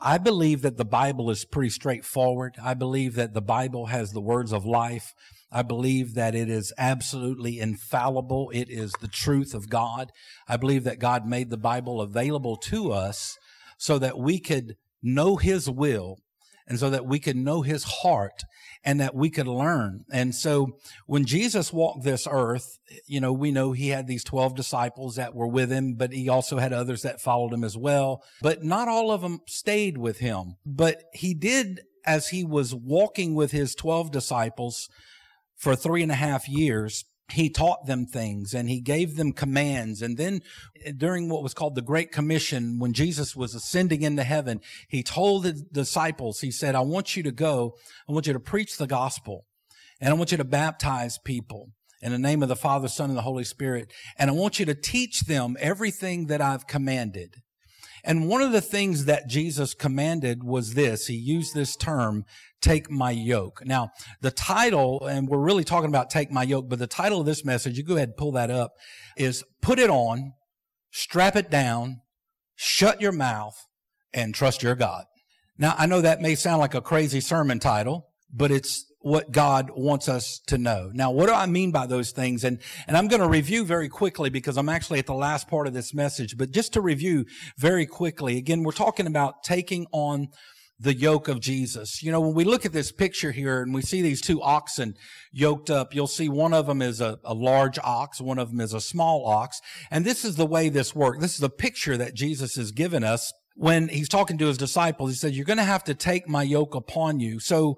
I believe that the Bible is pretty straightforward. I believe that the Bible has the words of life. I believe that it is absolutely infallible. It is the truth of God. I believe that God made the Bible available to us so that we could know His will and so that we could know His heart and that we could learn. And so when Jesus walked this earth, we know He had these 12 disciples that were with Him, but He also had others that followed Him as well. But not all of them stayed with Him. But He did, as He was walking with His 12 disciples for 3.5 years, He taught them things and He gave them commands. And then during what was called the Great Commission, when Jesus was ascending into heaven, He told the disciples, He said, I want you to go, I want you to preach the gospel, and I want you to baptize people in the name of the Father, Son, and the Holy Spirit. And I want you to teach them everything that I've commanded. And one of the things that Jesus commanded was this. He used this term, take my yoke. Now, the title, and we're really talking about take my yoke, but the title of this message, you go ahead and pull that up, is put it on, strap it down, shut your mouth, and trust your God. Now, I know that may sound like a crazy sermon title, but it's what God wants us to know. Now, what do I mean by those things? And I'm going to review very quickly because I'm actually at the last part of this message. But just to review very quickly, again, we're talking about taking on the yoke of Jesus. When we look at this picture here and we see these two oxen yoked up, you'll see one of them is a large ox, one of them is a small ox. And this is the way this works. This is a picture that Jesus has given us when He's talking to His disciples. He said, you're going to have to take my yoke upon you. So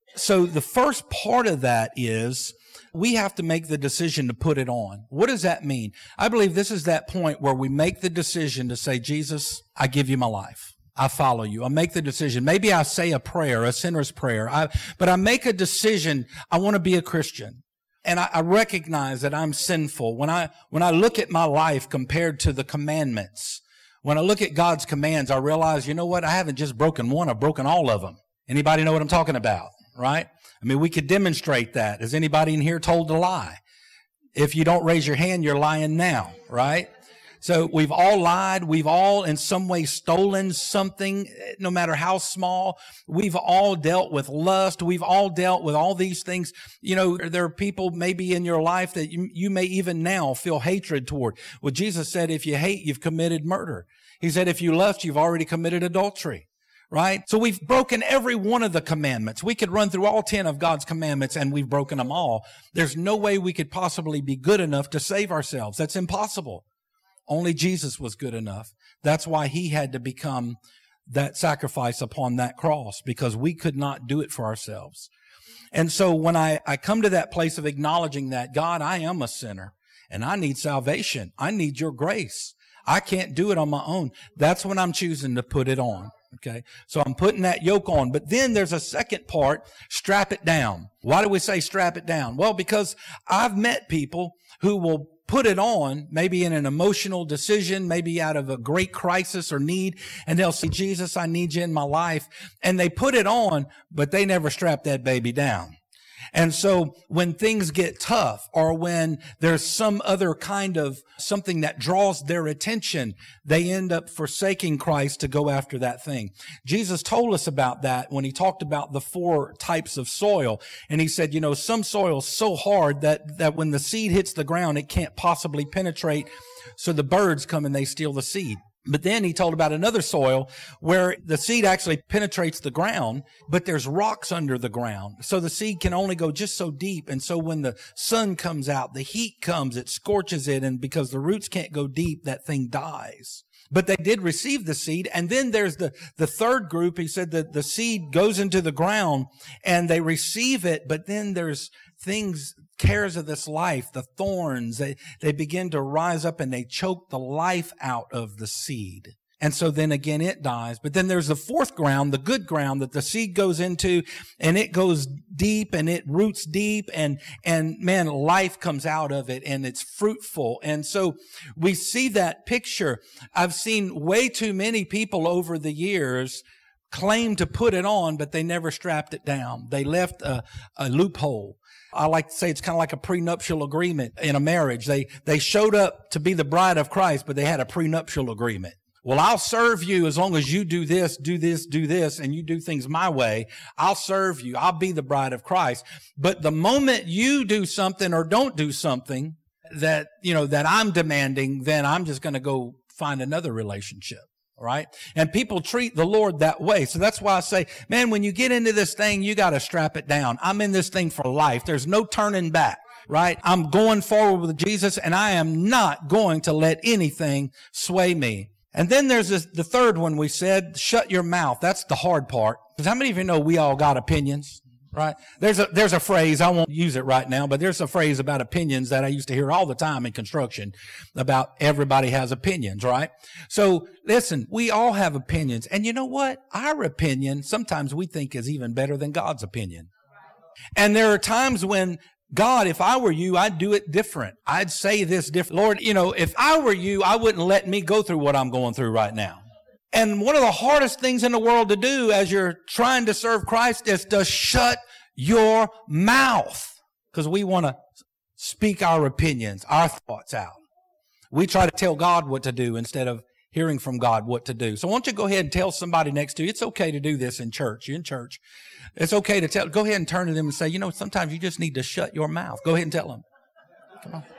the first part of that is we have to make the decision to put it on. What does that mean? I believe this is that point where we make the decision to say, Jesus, I give you my life. I follow you. I make the decision. Maybe I say a prayer, a sinner's prayer, but I make a decision. I want to be a Christian. And I recognize that I'm sinful. When I look at my life compared to the commandments, when I look at God's commands, I realize, you know what? I haven't just broken one. I've broken all of them. Anybody know what I'm talking about? Right? I mean, we could demonstrate that. Is anybody in here told to lie? If you don't raise your hand, you're lying now, right? So we've all lied. We've all in some way stolen something, no matter how small. We've all dealt with lust. We've all dealt with all these things. There are people maybe in your life that you may even now feel hatred toward. Well, Jesus said, if you hate, you've committed murder. He said, if you lust, you've already committed adultery. Right? So we've broken every one of the commandments. We could run through all 10 of God's commandments and we've broken them all. There's no way we could possibly be good enough to save ourselves. That's impossible. Only Jesus was good enough. That's why He had to become that sacrifice upon that cross, because we could not do it for ourselves. And so when I come to that place of acknowledging that, God, I am a sinner and I need salvation. I need your grace. I can't do it on my own. That's when I'm choosing to put it on. Okay. So I'm putting that yoke on. But then there's a second part, strap it down. Why do we say strap it down? Well, because I've met people who will put it on, maybe in an emotional decision, maybe out of a great crisis or need, and they'll say, Jesus, I need you in my life. And they put it on, but they never strap that baby down. And so when things get tough, or when there's some other kind of something that draws their attention, they end up forsaking Christ to go after that thing. Jesus told us about that when He talked about the 4 types of soil. And He said, some soil is so hard that when the seed hits the ground, it can't possibly penetrate. So the birds come and they steal the seed. But then He told about another soil where the seed actually penetrates the ground, but there's rocks under the ground. So the seed can only go just so deep. And so when the sun comes out, the heat comes, it scorches it. And because the roots can't go deep, that thing dies. But they did receive the seed. And then there's the third group. He said that the seed goes into the ground and they receive it. But then there's cares of this life, the thorns, they begin to rise up and they choke the life out of the seed. And so then again, it dies. But then there's the fourth ground, the good ground that the seed goes into, and it goes deep and it roots deep, and man, life comes out of it and it's fruitful. And so we see that picture. I've seen way too many people over the years claim to put it on, but they never strapped it down. They left a loophole. I like to say it's kind of like a prenuptial agreement in a marriage. They showed up to be the bride of Christ, but they had a prenuptial agreement. Well, I'll serve you as long as you do this, and you do things my way. I'll serve you. I'll be the bride of Christ. But the moment you do something or don't do something that, that I'm demanding, then I'm just going to go find another relationship. All right. And people treat the Lord that way. So that's why I say, man, when you get into this thing, you got to strap it down. I'm in this thing for life. There's no turning back, right? I'm going forward with Jesus, and I am not going to let anything sway me. And then there's the third one we said, shut your mouth. That's the hard part. Because how many of you know we all got opinions? Right? There's a phrase, I won't use it right now, but there's a phrase about opinions that I used to hear all the time in construction about everybody has opinions, right? So listen, we all have opinions. And you know what? Our opinion, sometimes we think is even better than God's opinion. And there are times when God, if I were you, I'd do it different. I'd say this different. Lord, if I were you, I wouldn't let me go through what I'm going through right now. And one of the hardest things in the world to do as you're trying to serve Christ is to shut your mouth. Because we want to speak our opinions, our thoughts out. We try to tell God what to do instead of hearing from God what to do. So why don't you go ahead and tell somebody next to you, it's okay to do this in church. You're in church. It's okay to go ahead and turn to them and say, sometimes you just need to shut your mouth. Go ahead and tell them. Come on.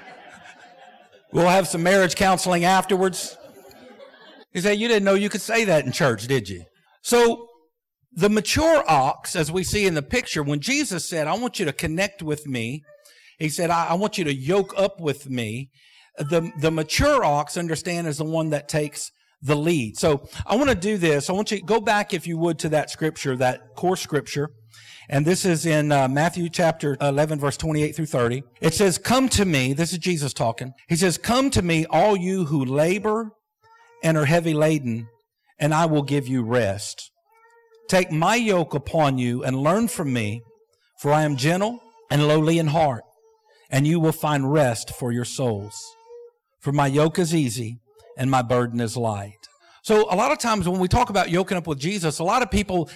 We'll have some marriage counseling afterwards. You say, you didn't know you could say that in church, did you? So the mature ox, as we see in the picture, when Jesus said, I want you to connect with me, he said, I want you to yoke up with me. The mature ox, understand, is the one that takes the lead. So I want to do this. I want you to go back, if you would, to that scripture, that core scripture. And this is in Matthew chapter 11, verse 28 through 30. It says, come to me. This is Jesus talking. He says, come to me, all you who labor and are heavy laden, and I will give you rest. Take my yoke upon you and learn from me, for I am gentle and lowly in heart, and you will find rest for your souls. For my yoke is easy and my burden is light. So a lot of times when we talk about yoking up with Jesus, a lot of people,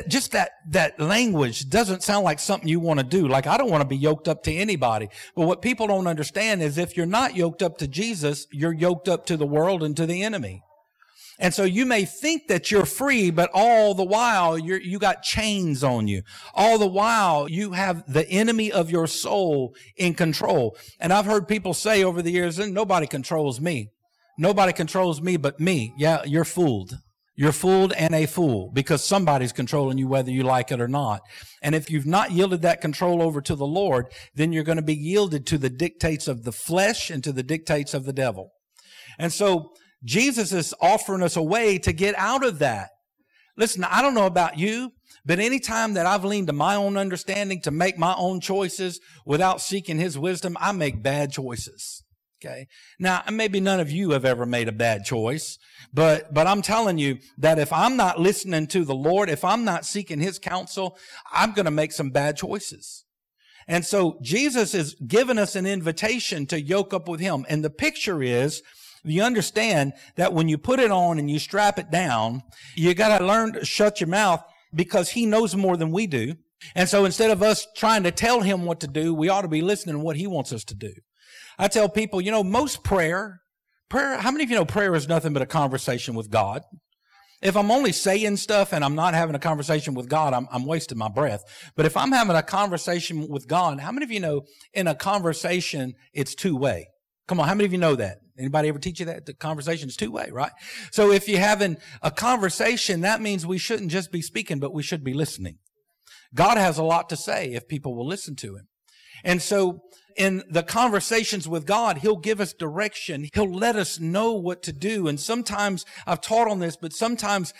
that language doesn't sound like something you want to do. Like, I don't want to be yoked up to anybody. But what people don't understand is if you're not yoked up to Jesus, you're yoked up to the world and to the enemy. And so you may think that you're free, but all the while you got chains on you. All the while you have the enemy of your soul in control. And I've heard people say over the years, nobody controls me. Nobody controls me but me. Yeah, you're fooled. You're fooled and a fool, because somebody's controlling you whether you like it or not. And if you've not yielded that control over to the Lord, then you're going to be yielded to the dictates of the flesh and to the dictates of the devil. And so Jesus is offering us a way to get out of that. Listen, I don't know about you, but anytime that I've leaned to my own understanding to make my own choices without seeking His wisdom, I make bad choices. Okay. Now, maybe none of you have ever made a bad choice, but I'm telling you that if I'm not listening to the Lord, if I'm not seeking His counsel, I'm going to make some bad choices. And so Jesus is giving us an invitation to yoke up with Him. And the picture is, you understand that when you put it on and you strap it down, you got to learn to shut your mouth, because He knows more than we do. And so instead of us trying to tell Him what to do, we ought to be listening to what He wants us to do. I tell people, most prayer, how many of you know prayer is nothing but a conversation with God? If I'm only saying stuff and I'm not having a conversation with God, I'm wasting my breath. But if I'm having a conversation with God, how many of you know in a conversation, it's two-way? Come on, how many of you know that? Anybody ever teach you that? The conversation is two-way, right? So if you're having a conversation, that means we shouldn't just be speaking, but we should be listening. God has a lot to say if people will listen to Him. And so in the conversations with God, He'll give us direction. He'll let us know what to do. And sometimes I've taught on this, but sometimes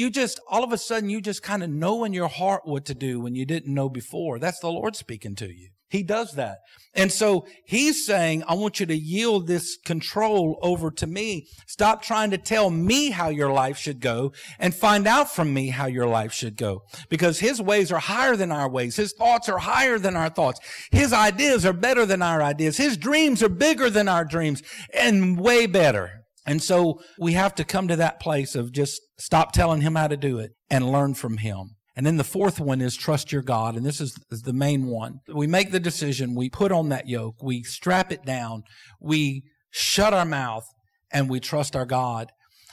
all of a sudden you just kind of know in your heart what to do when you didn't know before. That's the Lord speaking to you. He does that. And so He's saying, I want you to yield this control over to me. Stop trying to tell me how your life should go and find out from me how your life should go. Because His ways are higher than our ways. His thoughts are higher than our thoughts. His ideas are better than our ideas. His dreams are bigger than our dreams and way better. And so we have to come to that place of just stop telling Him how to do it and learn from Him. And then the fourth one is trust your God. And this is the main one. We make the decision. We put on that yoke. We strap it down. We shut our mouth and we trust our God.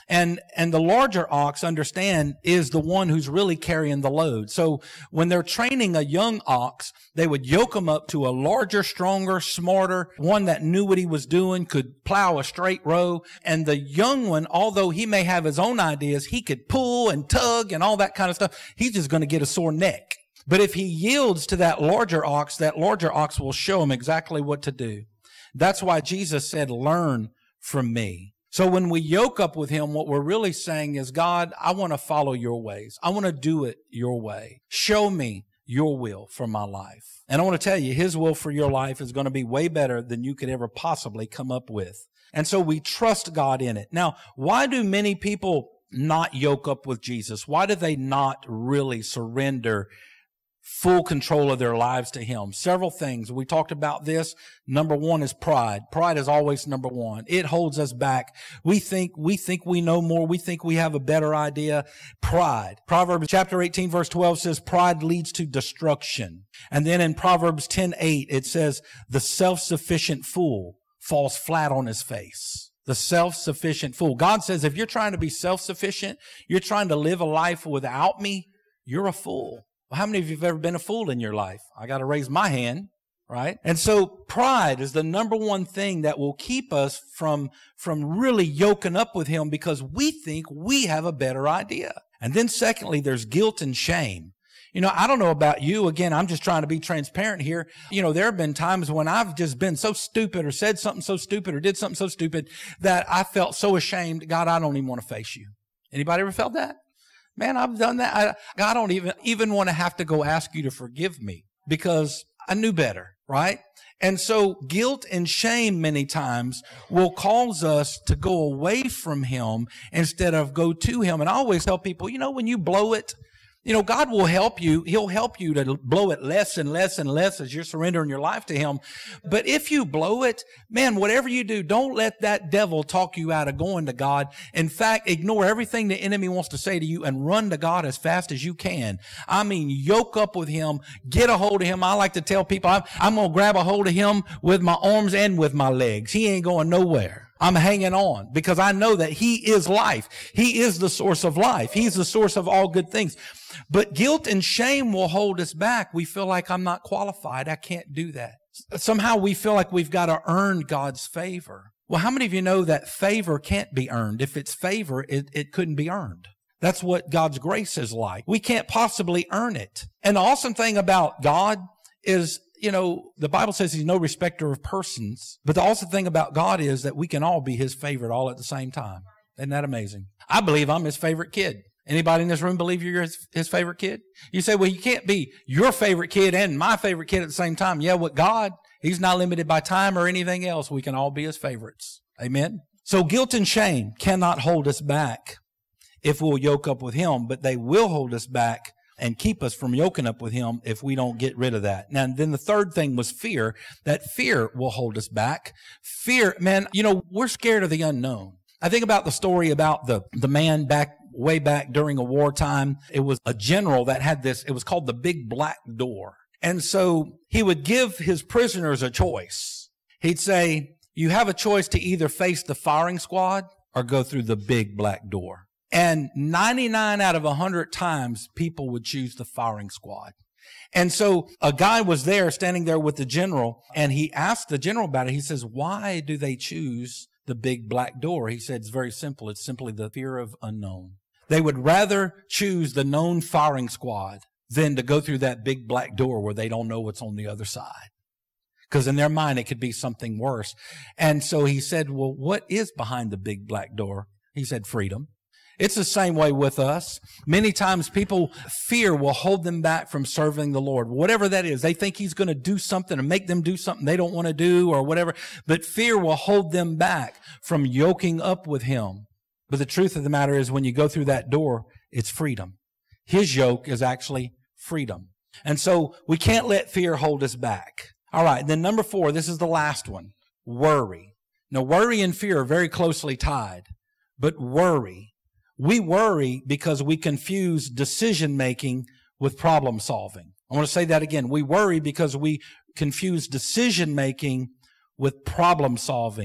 And the larger ox, understand, is the one who's really carrying the load. So when they're training a young ox, they would yoke him up to a larger, stronger, smarter, one that knew what he was doing, could plow a straight row. And the young one, although he may have his own ideas, he could pull and tug and all that kind of stuff. He's just going to get a sore neck. But if he yields to that larger ox will show him exactly what to do. That's why Jesus said, learn from me. So when we yoke up with him, what we're really saying is, God, I want to follow your ways. I want to do it your way. Show me your will for my life. And I want to tell you, his will for your life is going to be way better than you could ever possibly come up with. And so we trust God in it. Now, why do many people not yoke up with Jesus? Why do they not really surrender full control of their lives to him? Several things. We talked about this. Number one is pride. Pride is always number one. It holds us back. We think we know more. We think we have a better idea. Pride. Proverbs chapter 18 verse 12 says pride leads to destruction. And then in Proverbs 10:8 it says the self-sufficient fool falls flat on his face. The self-sufficient fool. God says if you're trying to be self-sufficient, you're trying to live a life without me, you're a fool. Well, how many of you have ever been a fool in your life? I got to raise my hand, right? And so pride is the number one thing that will keep us from really yoking up with him because we think we have a better idea. And then secondly, there's guilt and shame. You know, I don't know about you. Again, I'm just trying to be transparent here. You know, there have been times when I've just been so stupid or said something so stupid or did something so stupid that I felt so ashamed. God, I don't even want to face you. Anybody ever felt that? Man, I've done that. I don't even want to have to go ask you to forgive me because I knew better, right? And so guilt and shame many times will cause us to go away from him instead of go to him. And I always tell people, you know, when you blow it, you know, God will help you. He'll help you to blow it less and less and less as you're surrendering your life to him. But if you blow it, man, whatever you do, don't let that devil talk you out of going to God. In fact, ignore everything the enemy wants to say to you and run to God as fast as you can. I mean, yoke up with him, get a hold of him. I like to tell people, I'm going to grab a hold of him with my arms and with my legs. He ain't going nowhere. I'm hanging on because I know that he is life. He is the source of life. He's the source of all good things. But guilt and shame will hold us back. We feel like I'm not qualified. I can't do that. Somehow we feel like we've got to earn God's favor. Well, how many of you know that favor can't be earned? If it's favor, it couldn't be earned. That's what God's grace is like. We can't possibly earn it. And the awesome thing about God is, you know, the Bible says he's no respecter of persons. But the awesome thing about God is that we can all be his favorite all at the same time. Isn't that amazing? I believe I'm his favorite kid. Anybody in this room believe you're his favorite kid? You say, well, you can't be your favorite kid and my favorite kid at the same time. Yeah, with God, he's not limited by time or anything else. We can all be his favorites. Amen? So guilt and shame cannot hold us back if we'll yoke up with him, but they will hold us back and keep us from yoking up with him if we don't get rid of that. Now, then the third thing was fear. That fear will hold us back. Fear, man, you know, we're scared of the unknown. I think about the story about the man way back during a wartime. It was a general that had this, it was called the Big Black Door. And so he would give his prisoners a choice. He'd say, you have a choice to either face the firing squad or go through the Big Black Door. And 99 out of 100 times, people would choose the firing squad. And so a guy was there, standing there with the general, and he asked the general about it. He says, why do they choose the Big Black Door? He said, it's very simple. It's simply the fear of unknown. They would rather choose the known firing squad than to go through that Big Black Door where they don't know what's on the other side. Because in their mind, it could be something worse. And so he said, well, what is behind the Big Black Door? He said, freedom. It's the same way with us. Many times fear will hold them back from serving the Lord. Whatever that is, they think he's going to do something or make them do something they don't want to do or whatever. But fear will hold them back from yoking up with him. But the truth of the matter is when you go through that door, it's freedom. His yoke is actually freedom. And so we can't let fear hold us back. All right. Then number 4, this is the last one. Worry. Now, worry and fear are very closely tied. But worry. We worry because we confuse decision making with problem solving. I want to say that again. We worry because we confuse decision making with problem solving.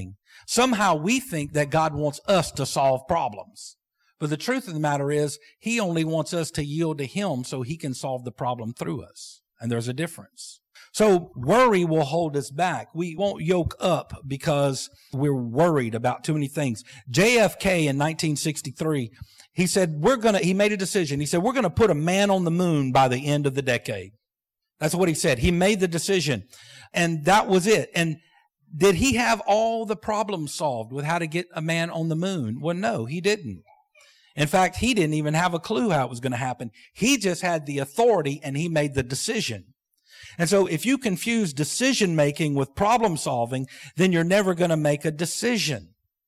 Somehow we think that God wants us to solve problems. But the truth of the matter is, He only wants us to yield to Him so He can solve the problem through us. And there's a difference. So worry will hold us back. We won't yoke up because we're worried about too many things. JFK in 1963, he said, he made a decision. He said, we're going to put a man on the moon by the end of the decade. That's what he said. He made the decision. And that was it. And did he have all the problems solved with how to get a man on the moon? Well, no, he didn't. In fact, he didn't even have a clue how it was going to happen. He just had the authority and he made the decision. And so if you confuse decision making with problem solving, then you're never going to make a decision.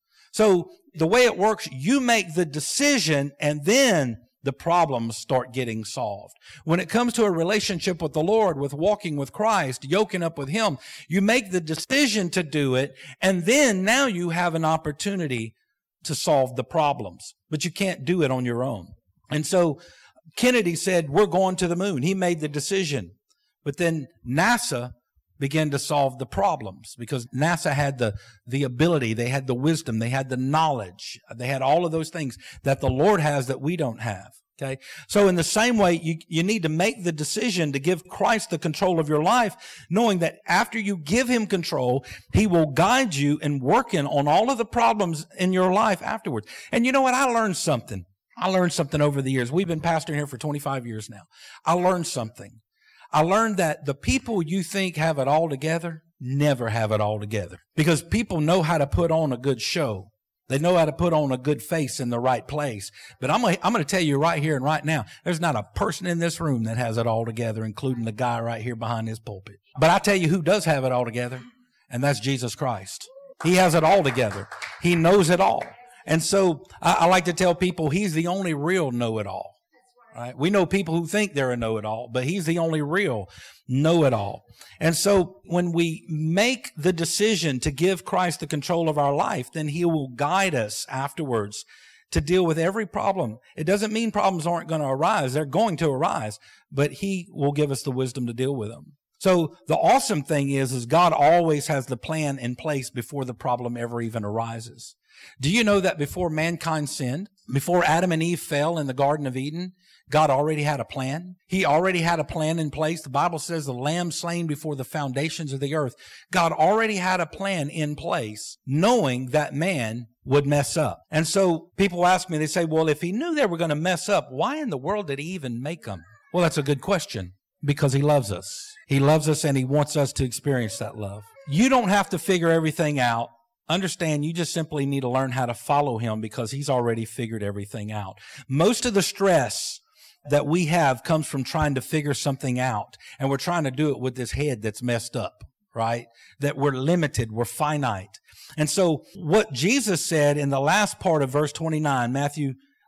So the way it works, you make the decision and then the problems start getting solved. When it comes to a relationship with the Lord, with walking with Christ, yoking up with Him, you make the decision to do it, and then now you have an opportunity to solve the problems. But you can't do it on your own. And so Kennedy said, we're going to the moon. He made the decision. But then NASA began to solve the problems because NASA had the ability, they had the wisdom, they had the knowledge, they had all of those things that the Lord has that we don't have. Okay. So in the same way, you need to make the decision to give Christ the control of your life, knowing that after you give Him control, He will guide you in working on all of the problems in your life afterwards. And you know what? I learned something over the years. We've been pastoring here for 25 years now. I learned something. I learned that the people you think have it all together never have it all together, because people know how to put on a good show. They know how to put on a good face in the right place. But I'm going to tell you right here and right now, there's not a person in this room that has it all together, including the guy right here behind his pulpit. But I tell you who does have it all together, and that's Jesus Christ. He has it all together. He knows it all. And so I like to tell people He's the only real know-it-all. Right? We know people who think they're a know-it-all, but He's the only real know-it-all. And so when we make the decision to give Christ the control of our life, then He will guide us afterwards to deal with every problem. It doesn't mean problems aren't going to arise. They're going to arise, but He will give us the wisdom to deal with them. So the awesome thing is God always has the plan in place before the problem ever even arises. Do you know that before mankind sinned, before Adam and Eve fell in the Garden of Eden, God already had a plan? He already had a plan in place. The Bible says the lamb slain before the foundations of the earth. God already had a plan in place, knowing that man would mess up. And so people ask me, they say, well, if He knew they were going to mess up, why in the world did He even make them? Well, that's a good question. Because He loves us. He loves us and He wants us to experience that love. You don't have to figure everything out. Understand, you just simply need to learn how to follow Him because He's already figured everything out. Most of the stress that we have comes from trying to figure something out, and we're trying to do it with this head that's messed up, right? That we're limited, we're finite. And so what Jesus said in the last part of verse 29, Matthew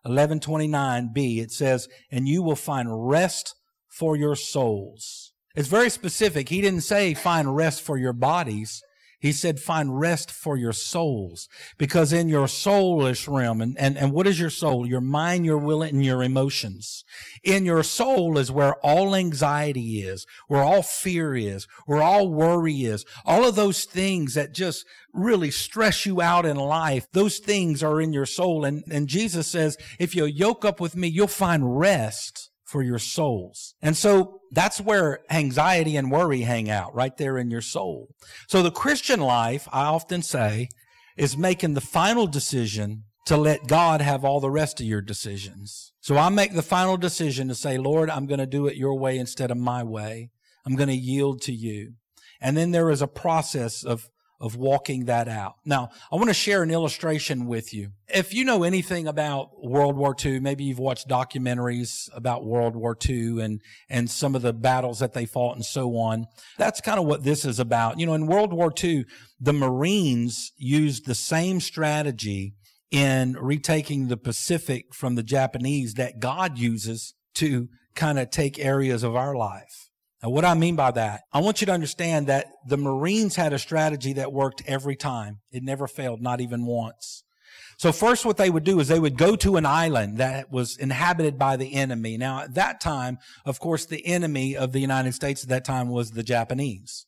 11:29b, it says, and you will find rest for your souls. It's very specific. He didn't say find rest for your bodies. He said, find rest for your souls, because in your soulish realm, and what is your soul? Your mind, your will, and your emotions. In your soul is where all anxiety is, where all fear is, where all worry is. All of those things that just really stress you out in life, those things are in your soul. And Jesus says, if you yoke up with me, you'll find rest for your souls. And so that's where anxiety and worry hang out, right there in your soul. So the Christian life, I often say, is making the final decision to let God have all the rest of your decisions. So I make the final decision to say, Lord, I'm going to do it your way instead of my way. I'm going to yield to you. And then there is a process of walking that out. Now, I want to share an illustration with you. If you know anything about World War II, maybe you've watched documentaries about World War II and some of the battles that they fought and so on. That's kind of what this is about. You know, in World War II, the Marines used the same strategy in retaking the Pacific from the Japanese that God uses to kind of take areas of our life. Now, what I mean by that, I want you to understand that the Marines had a strategy that worked every time. It never failed, not even once. So first what they would do is they would go to an island that was inhabited by the enemy. Now, at that time, of course, the enemy of the United States at that time was the Japanese.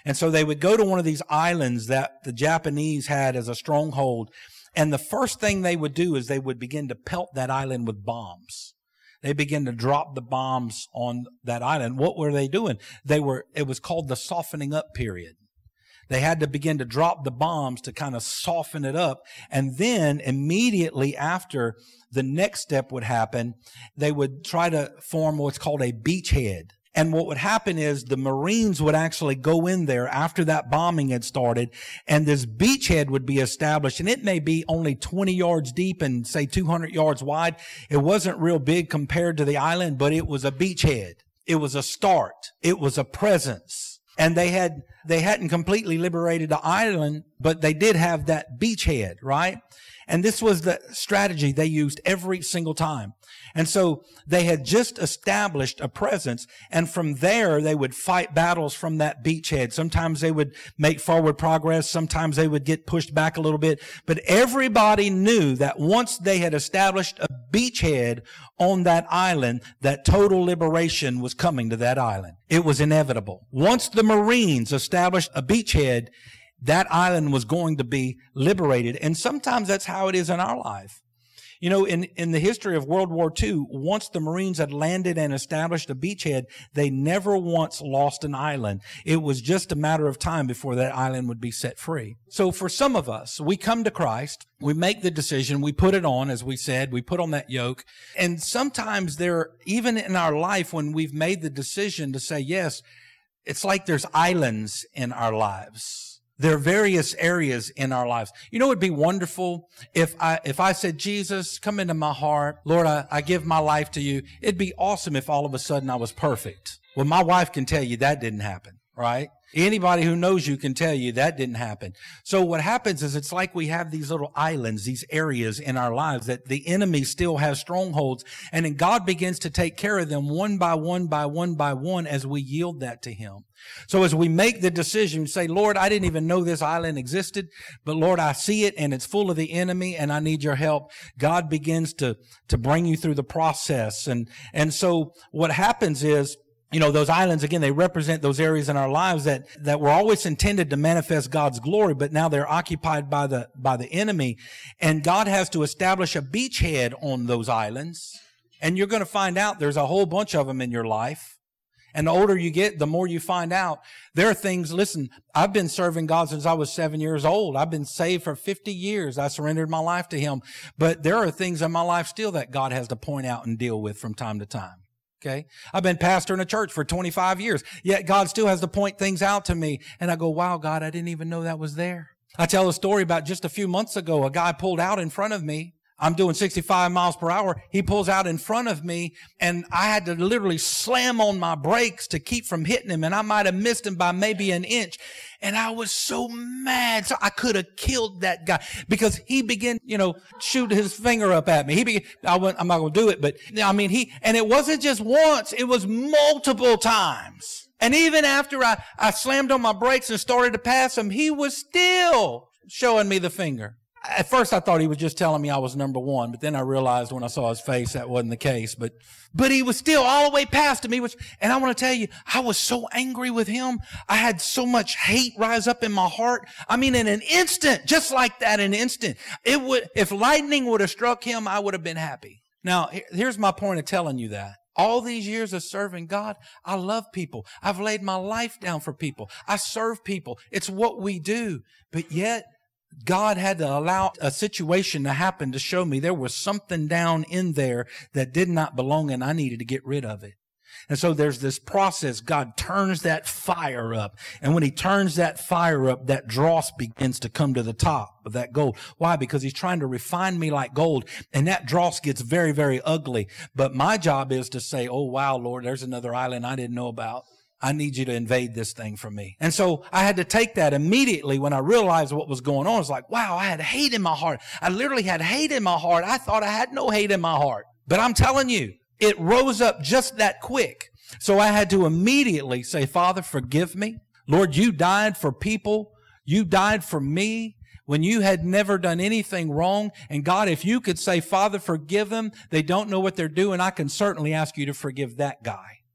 And so they would go to one of these islands that the Japanese had as a stronghold. And the first thing they would do is they would begin to pelt that island with bombs. They began to drop the bombs on that island. What were they doing? It was called the softening up period. They had to begin to drop the bombs to kind of soften it up. And then immediately after the next step would happen, they would try to form what's called a beachhead. And what would happen is the Marines would actually go in there after that bombing had started, and this beachhead would be established. And it may be only 20 yards deep and say 200 yards wide. It wasn't real big compared to the island, but it was a beachhead. It was a start. It was a presence. And they hadn't completely liberated the island, but they did have that beachhead, right? And this was the strategy they used every single time. And so they had just established a presence, and from there they would fight battles from that beachhead. Sometimes they would make forward progress. Sometimes they would get pushed back a little bit. But everybody knew that once they had established a beachhead on that island, that total liberation was coming to that island. It was inevitable. Once the Marines established a beachhead, that island was going to be liberated. And sometimes that's how it is in our life. You know, in the history of World War II, once the Marines had landed and established a beachhead, they never once lost an island. It was just a matter of time before that island would be set free. So for some of us, we come to Christ, we make the decision, we put it on, as we said, we put on that yoke. And sometimes even in our life, when we've made the decision to say yes, it's like there's islands in our lives. There are various areas in our lives. You know, it'd be wonderful if I said, Jesus, come into my heart. Lord, I give my life to you. It'd be awesome if all of a sudden I was perfect. Well, my wife can tell you that didn't happen, right? Anybody who knows you can tell you that didn't happen. So what happens is it's like we have these little islands, these areas in our lives that the enemy still has strongholds. And then God begins to take care of them one by one by one by one as we yield that to him. So as we make the decision, say, Lord, I didn't even know this island existed, but Lord, I see it and it's full of the enemy and I need your help. God begins to bring you through the process. And so what happens is, you know, those islands, again, they represent those areas in our lives that were always intended to manifest God's glory, but now they're occupied by the enemy. And God has to establish a beachhead on those islands. And you're going to find out there's a whole bunch of them in your life. And the older you get, the more you find out. There are things, listen, I've been serving God since I was 7 years old. I've been saved for 50 years. I surrendered my life to him. But there are things in my life still that God has to point out and deal with from time to time. Okay. I've been pastoring a church for 25 years, yet God still has to point things out to me. And I go, wow, God, I didn't even know that was there. I tell a story about just a few months ago, a guy pulled out in front of me. I'm doing 65 miles per hour. He pulls out in front of me and I had to literally slam on my brakes to keep from hitting him. And I might have missed him by maybe an inch. And I was so mad. So I could have killed that guy because he began, shoot his finger up at me. I'm not going to do it, but I mean, and it wasn't just once, it was multiple times. And even after I slammed on my brakes and started to pass him, he was still showing me the finger. At first, I thought he was just telling me I was number one, but then I realized when I saw his face that wasn't the case. But he was still all the way past me, and I want to tell you, I was so angry with him. I had so much hate rise up in my heart. I mean, in an instant, just like that, in an instant, if lightning would have struck him, I would have been happy. Now, here's my point of telling you that. All these years of serving God, I love people. I've laid my life down for people. I serve people. It's what we do. But yet, God had to allow a situation to happen to show me there was something down in there that did not belong and I needed to get rid of it. And so there's this process. God turns that fire up. And when he turns that fire up, that dross begins to come to the top of that gold. Why? Because he's trying to refine me like gold. And that dross gets very, very ugly. But my job is to say, oh, wow, Lord, there's another island I didn't know about. I need you to invade this thing from me. And so I had to take that immediately when I realized what was going on. It's like, wow, I had hate in my heart. I literally had hate in my heart. I thought I had no hate in my heart. But I'm telling you, it rose up just that quick. So I had to immediately say, Father, forgive me. Lord, you died for people. You died for me when you had never done anything wrong. And God, if you could say, Father, forgive them. They don't know what they're doing. I can certainly ask you to forgive that guy.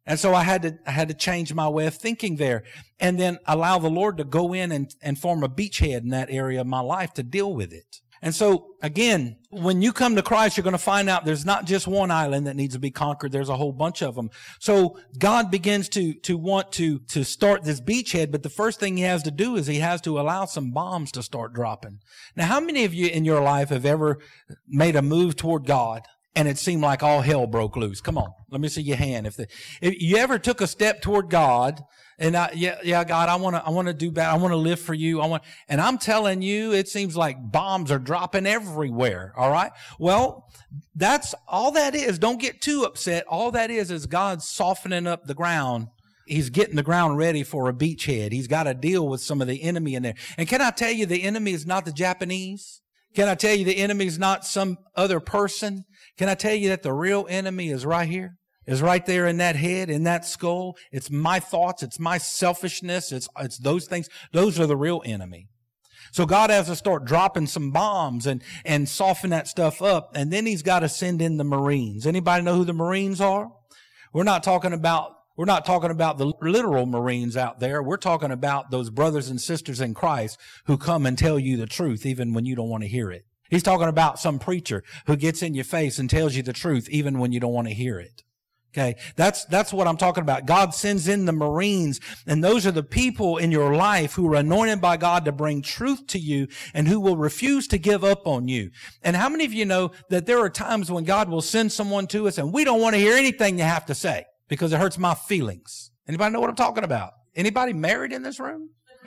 And so I had to change my way of thinking there, and then allow the Lord to go in and form a beachhead in that area of my life to deal with it. And so again, when you come to Christ, you're going to find out there's not just one island that needs to be conquered. There's a whole bunch of them. So God begins to want to start this beachhead, but the first thing he has to do is he has to allow some bombs to start dropping. Now, how many of you in your life have ever made a move toward God and it seemed like all hell broke loose? Come on, let me see your hand. If you ever took a step toward God, and God, I want to do bad. I want to live for you. And I'm telling you, it seems like bombs are dropping everywhere. All right. Well, that's all that is. Don't get too upset. All that is God softening up the ground. He's getting the ground ready for a beachhead. He's got to deal with some of the enemy in there. And can I tell you, the enemy is not the Japanese? Can I tell you the enemy is not some other person? Can I tell you that the real enemy is right here? Is right there in that head, in that skull. It's my thoughts. It's my selfishness. It's those things. Those are the real enemy. So God has to start dropping some bombs and soften that stuff up. And then he's got to send in the Marines. Anybody know who the Marines are? We're not talking about the literal Marines out there. We're talking about those brothers and sisters in Christ who come and tell you the truth even when you don't want to hear it. He's talking about some preacher who gets in your face and tells you the truth even when you don't want to hear it. Okay, that's what I'm talking about. God sends in the Marines, and those are the people in your life who are anointed by God to bring truth to you and who will refuse to give up on you. And how many of you know that there are times when God will send someone to us and we don't want to hear anything you have to say because it hurts my feelings? Anybody know what I'm talking about? Anybody married in this room?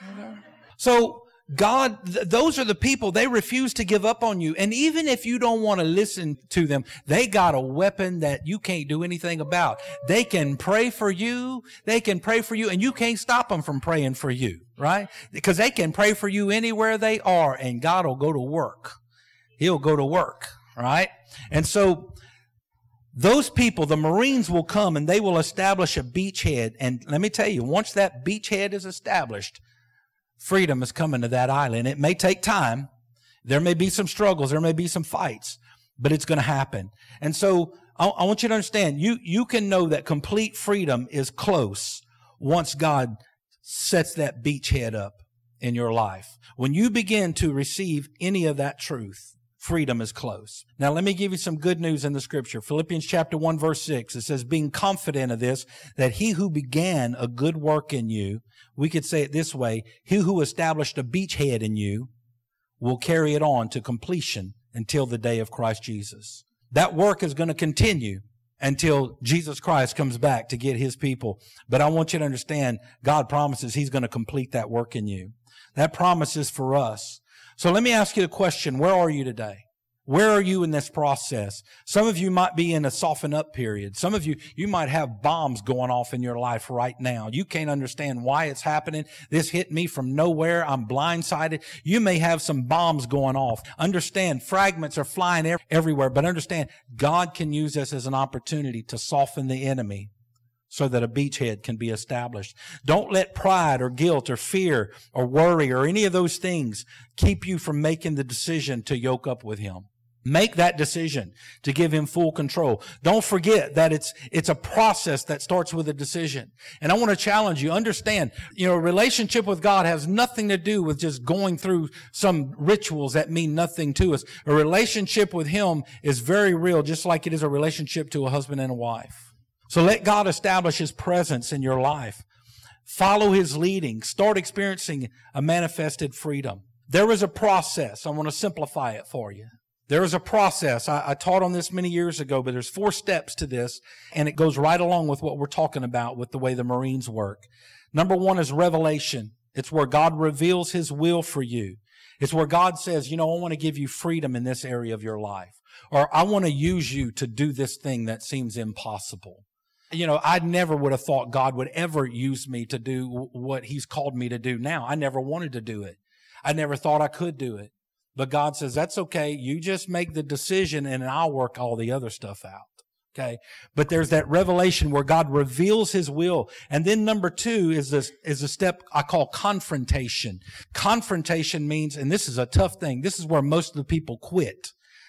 So God, those are the people, they refuse to give up on you. And even if you don't want to listen to them, they got a weapon that you can't do anything about. They can pray for you. They can pray for you, and you can't stop them from praying for you, right? Because they can pray for you anywhere they are, and God will go to work. He'll go to work, right? And so those people, the Marines, will come and they will establish a beachhead. And let me tell you, once that beachhead is established, freedom is coming to that island. It may take time. There may be some struggles. There may be some fights, but it's going to happen. And so I want you to understand, you can know that complete freedom is close once God sets that beachhead up in your life. When you begin to receive any of that truth, freedom is close. Now, let me give you some good news in the scripture. Philippians chapter 1, verse 6, it says, being confident of this, that he who began a good work in you, we could say it this way, he who established a beachhead in you will carry it on to completion until the day of Christ Jesus. That work is going to continue until Jesus Christ comes back to get his people. But I want you to understand, God promises he's going to complete that work in you. That promise is for us. So let me ask you the question, where are you today? Where are you in this process? Some of you might be in a soften up period. Some of you might have bombs going off in your life right now. You can't understand why it's happening. This hit me from nowhere. I'm blindsided. You may have some bombs going off. Understand, fragments are flying everywhere, but understand, God can use this as an opportunity to soften the enemy so that a beachhead can be established. Don't let pride or guilt or fear or worry or any of those things keep you from making the decision to yoke up with him. Make that decision to give him full control. Don't forget that it's a process that starts with a decision. And I want to challenge you. Understand, a relationship with God has nothing to do with just going through some rituals that mean nothing to us. A relationship with him is very real, just like it is a relationship to a husband and a wife. So let God establish his presence in your life. Follow his leading. Start experiencing a manifested freedom. There is a process. I want to simplify it for you. There is a process. I taught on this many years ago, but there's 4 steps to this, and it goes right along with what we're talking about with the way the Marines work. Number 1 is revelation. It's where God reveals his will for you. It's where God says, I want to give you freedom in this area of your life. Or I want to use you to do this thing that seems impossible. I never would have thought God would ever use me to do what he's called me to do now. I never wanted to do it. I never thought I could do it. But God says, that's okay. You just make the decision and I'll work all the other stuff out. Okay. But there's that revelation where God reveals his will. And then number 2 is a step I call confrontation. Confrontation means, and this is a tough thing, this is where most of the people quit.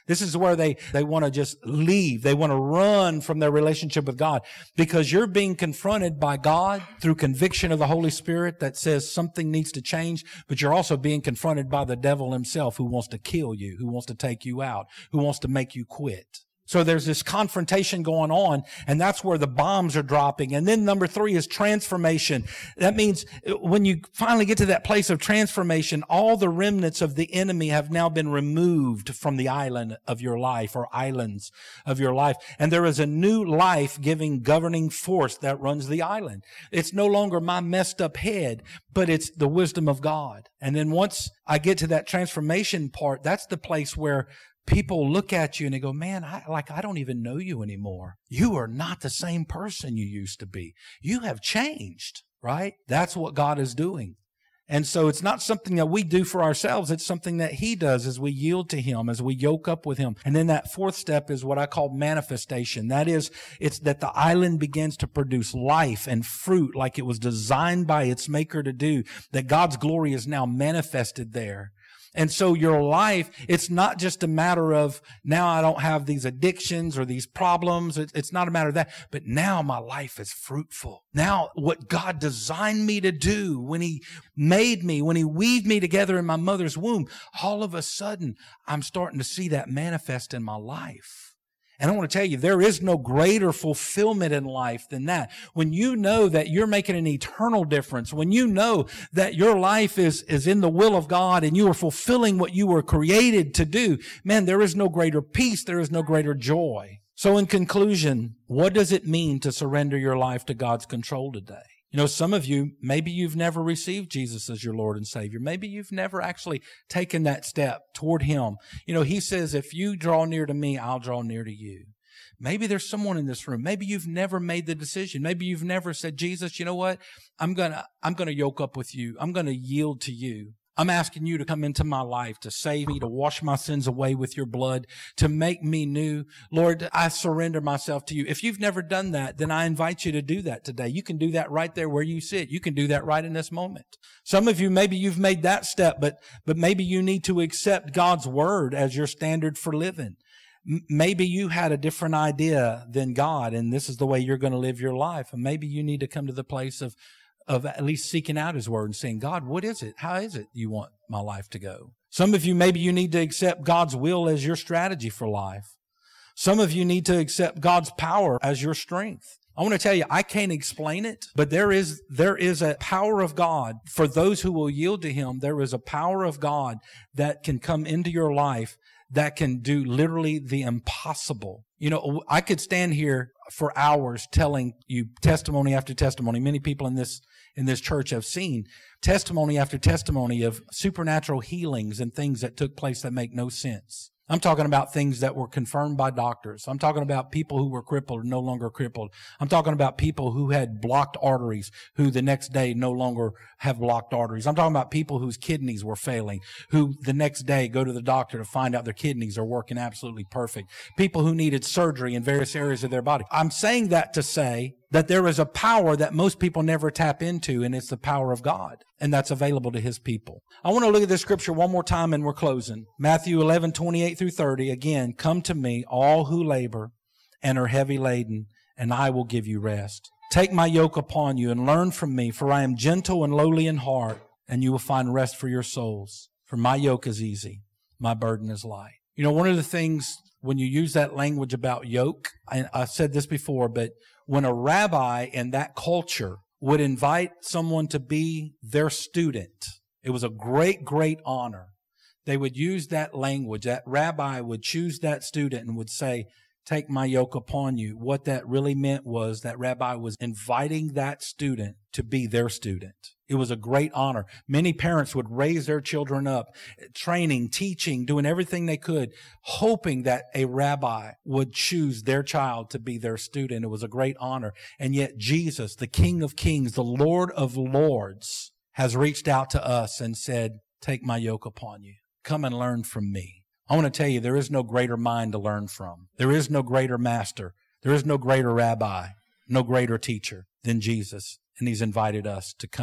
This is where they want to just leave. They want to run from their relationship with God because you're being confronted by God through conviction of the Holy Spirit that says something needs to change, but you're also being confronted by the devil himself who wants to kill you, who wants to take you out, who wants to make you quit. So there's this confrontation going on, and that's where the bombs are dropping. And then number 3 is transformation. That means when you finally get to that place of transformation, all the remnants of the enemy have now been removed from the island of your life or islands of your life. And there is a new life-giving governing force that runs the island. It's no longer my messed up head, but it's the wisdom of God. And then once I get to that transformation part, that's the place where people look at you and they go, man, I don't even know you anymore. You are not the same person you used to be. You have changed, right? That's what God is doing. And so it's not something that we do for ourselves. It's something that He does as we yield to Him, as we yoke up with Him. And then that 4th step is what I call manifestation. That is, it's that the island begins to produce life and fruit like it was designed by its maker to do, that God's glory is now manifested there. And so your life, it's not just a matter of now I don't have these addictions or these problems. It's not a matter of that. But now my life is fruitful. Now what God designed me to do when He made me, when He weaved me together in my mother's womb, all of a sudden I'm starting to see that manifest in my life. And I want to tell you, there is no greater fulfillment in life than that. When you know that you're making an eternal difference, when you know that your life is in the will of God and you are fulfilling what you were created to do, man, there is no greater peace, there is no greater joy. So in conclusion, what does it mean to surrender your life to God's control today? You know, some of you, maybe you've never received Jesus as your Lord and Savior. Maybe you've never actually taken that step toward Him. You know, He says, if you draw near to me, I'll draw near to you. Maybe there's someone in this room. Maybe you've never made the decision. Maybe you've never said, Jesus, you know what? I'm going to yoke up with you. I'm going to yield to you. I'm asking you to come into my life, to save me, to wash my sins away with your blood, to make me new. Lord, I surrender myself to you. If you've never done that, then I invite you to do that today. You can do that right there where you sit. You can do that right in this moment. Some of you, maybe you've made that step, but maybe you need to accept God's word as your standard for living. Maybe you had a different idea than God, and this is the way you're going to live your life. And maybe you need to come to the place of at least seeking out His word and saying, God, what is it? How is it you want my life to go? Some of you, maybe you need to accept God's will as your strategy for life. Some of you need to accept God's power as your strength. I want to tell you, I can't explain it, but there is a power of God for those who will yield to Him. There is a power of God that can come into your life that can do literally the impossible. You know, I could stand here for hours telling you testimony after testimony. Many people in this church have seen testimony after testimony of supernatural healings and things that took place that make no sense. I'm talking about things that were confirmed by doctors. I'm talking about people who were crippled and no longer crippled. I'm talking about people who had blocked arteries who the next day no longer have blocked arteries. I'm talking about people whose kidneys were failing, who the next day go to the doctor to find out their kidneys are working absolutely perfect. People who needed surgery in various areas of their body. I'm saying that to say that there is a power that most people never tap into, and it's the power of God. And that's available to His people. I want to look at this scripture one more time and we're closing. Matthew 11:28-30. Again, come to me, all who labor and are heavy laden, and I will give you rest. Take my yoke upon you and learn from me, for I am gentle and lowly in heart, and you will find rest for your souls. For my yoke is easy, my burden is light. You know, one of the things when you use that language about yoke, and I've said this before, but when a rabbi in that culture would invite someone to be their student, it was a great, great honor. They would use that language. That rabbi would choose that student and would say, take my yoke upon you. What that really meant was that rabbi was inviting that student to be their student. It was a great honor. Many parents would raise their children up, training, teaching, doing everything they could, hoping that a rabbi would choose their child to be their student. It was a great honor. And yet Jesus, the King of Kings, the Lord of Lords, has reached out to us and said, take my yoke upon you. Come and learn from me. I want to tell you, there is no greater mind to learn from. There is no greater master. There is no greater rabbi, no greater teacher than Jesus. And He's invited us to come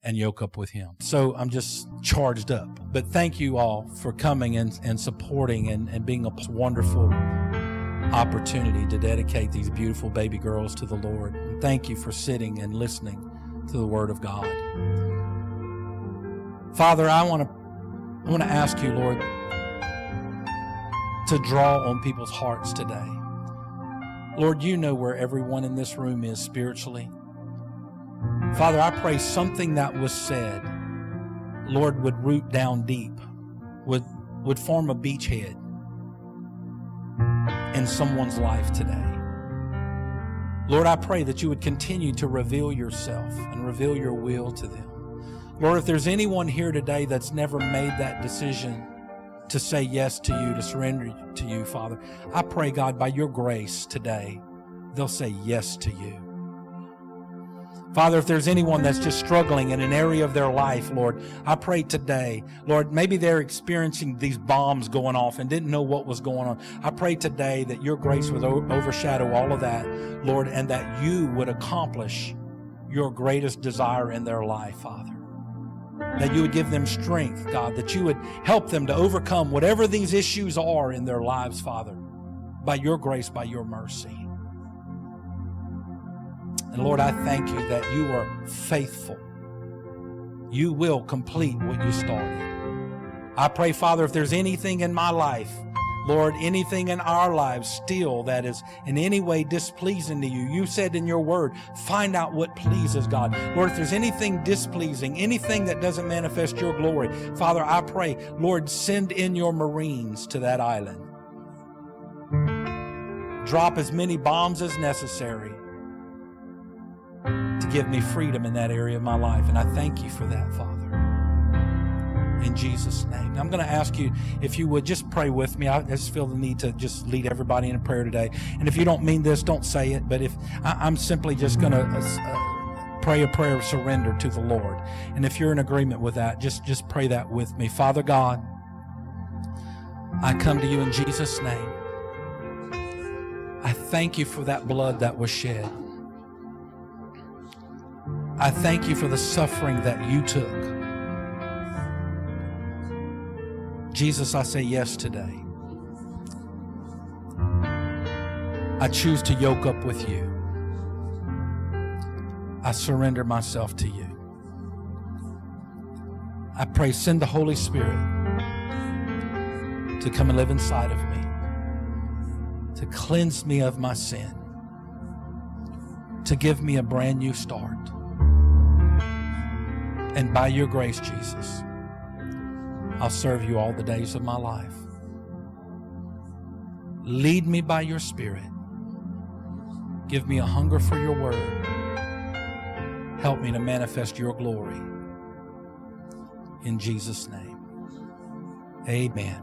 and yoke up with Him. So I'm just charged up. But thank you all for coming and supporting and being a wonderful opportunity to dedicate these beautiful baby girls to the Lord. And thank you for sitting and listening to the Word of God. Father, I want to ask you, Lord, to draw on people's hearts today. Lord, you know where everyone in this room is spiritually. Father, I pray something that was said, Lord, would root down deep, would form a beachhead in someone's life today. Lord, I pray that you would continue to reveal yourself and reveal your will to them. Lord, if there's anyone here today that's never made that decision to say yes to you, to surrender to you, Father, I pray, God, by your grace today, they'll say yes to you. Father, if there's anyone that's just struggling in an area of their life, Lord, I pray today, Lord, maybe they're experiencing these bombs going off and didn't know what was going on. I pray today that your grace would overshadow all of that, Lord, and that you would accomplish your greatest desire in their life, Father. That you would give them strength, God, that you would help them to overcome whatever these issues are in their lives, Father, by your grace, by your mercy. And Lord, I thank you that you are faithful. You will complete what you started. I pray, Father, if there's anything in my life, Lord, anything in our lives still that is in any way displeasing to you, you said in your word, find out what pleases God. Lord, if there's anything displeasing, anything that doesn't manifest your glory, Father, I pray, Lord, send in your Marines to that island. Drop as many bombs as necessary to give me freedom in that area of my life. And I thank you for that, Father. In Jesus' name. Now, I'm going to ask you, if you would just pray with me. I just feel the need to just lead everybody in a prayer today. And if you don't mean this, don't say it. But if I'm simply just going to pray a prayer of surrender to the Lord. And if you're in agreement with that, just pray that with me. Father God, I come to you in Jesus' name. I thank you for that blood that was shed. I thank you for the suffering that you took. Jesus, I say yes today. I choose to yoke up with you. I surrender myself to you. I pray, send the Holy Spirit to come and live inside of me, to cleanse me of my sin, to give me a brand new start. And by your grace, Jesus, I'll serve you all the days of my life. Lead me by your Spirit. Give me a hunger for your word. Help me to manifest your glory. In Jesus' name, amen.